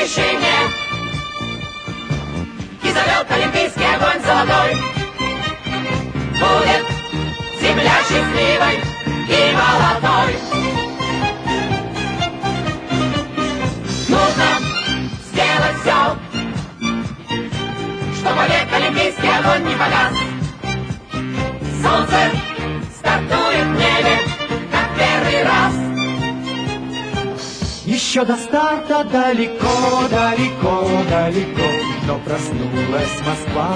вышине, и зовет олимпийский огонь золотой. Будет земля счастливой и молодой. Нужно сделать все, чтобы век олимпийский огонь не погас. Солнце стартует в небе, как первый раз. Еще до старта далеко, далеко, далеко, но проснулась Москва.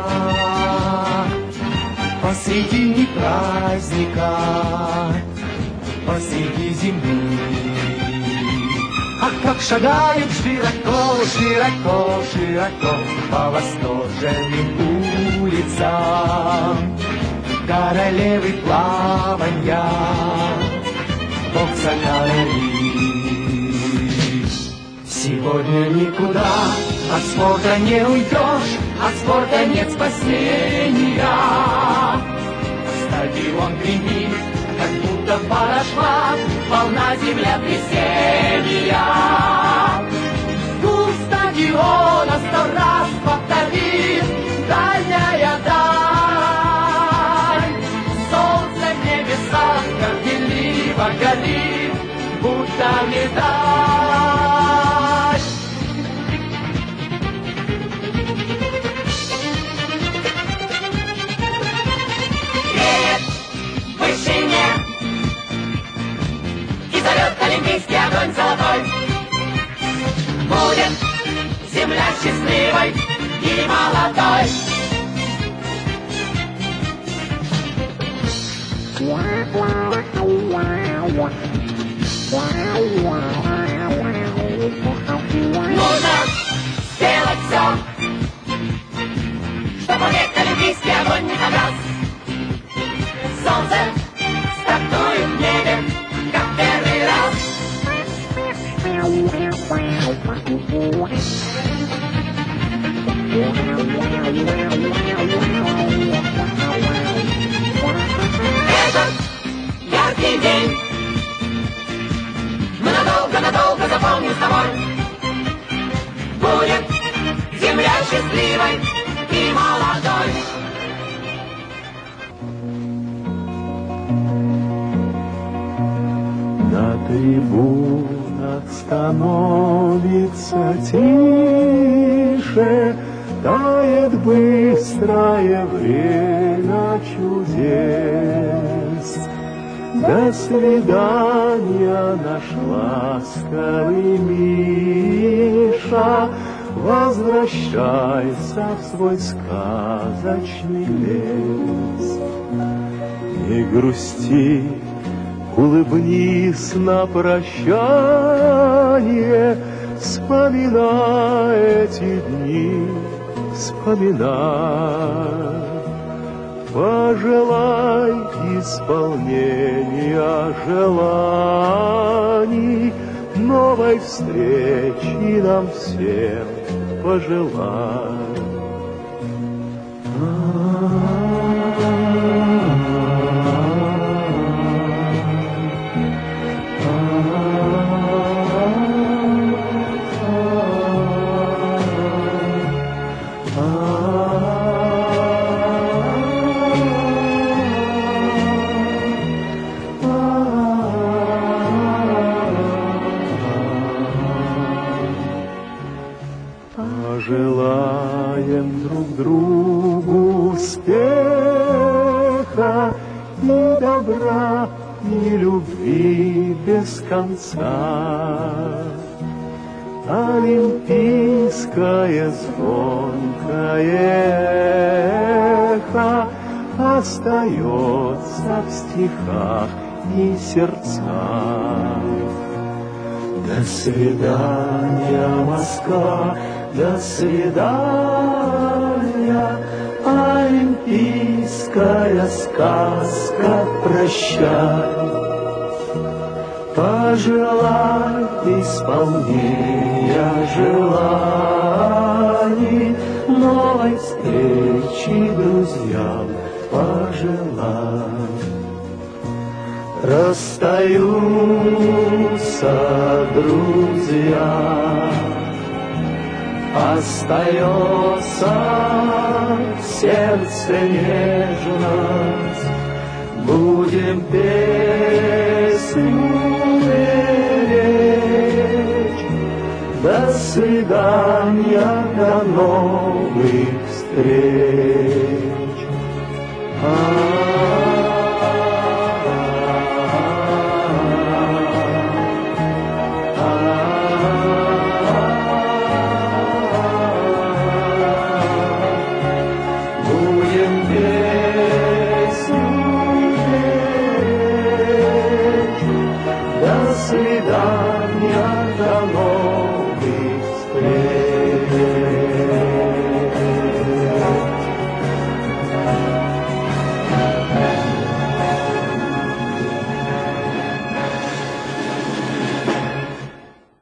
Посреди праздника, посреди зимы. Ах, как шагают широко, широко, широко по восторженным улицам королевы плаванья, бокса королей. Сегодня никуда от спорта не уйдешь, от спорта нет спасения. Стадион гремит, как будто подошла волна земля трясения. Гул стадиона 100 раз повторит дальняя даль. Солнце в небесах горделиво горит, будто медаль. Греет в вышине, и зовет олимпийский огонь золотой. Будет земля счастливой и молодой. Нужно сделать все, чтобы век олимпийский огонь не погас. Солнце стартует в небе, как первый раз. Этот яркий день мы надолго запомним с тобой. Будет земля счастливой и молодой. На трибунах становится тише, тает быстрое время чудес. До свидания, наш ласковый Миша, возвращайся в свой сказочный лес. Не грусти, улыбнись на прощание, вспоминай эти дни, вспоминай. Пожелай исполнения желаний, новой встречи нам всем пожелай. Пожелаем друг другу успеха и добра, и любви без конца. Олимпийское звонкое эхо остается в стихах и сердцах. До свидания, Москва, до свидания, олимпийская сказка, прощай. Пожелай исполнения желаний, новой встречи друзьям пожелай. Расстаются друзья, остается в сердце нежность. Будем песню беречь. До свидания, до новых встреч.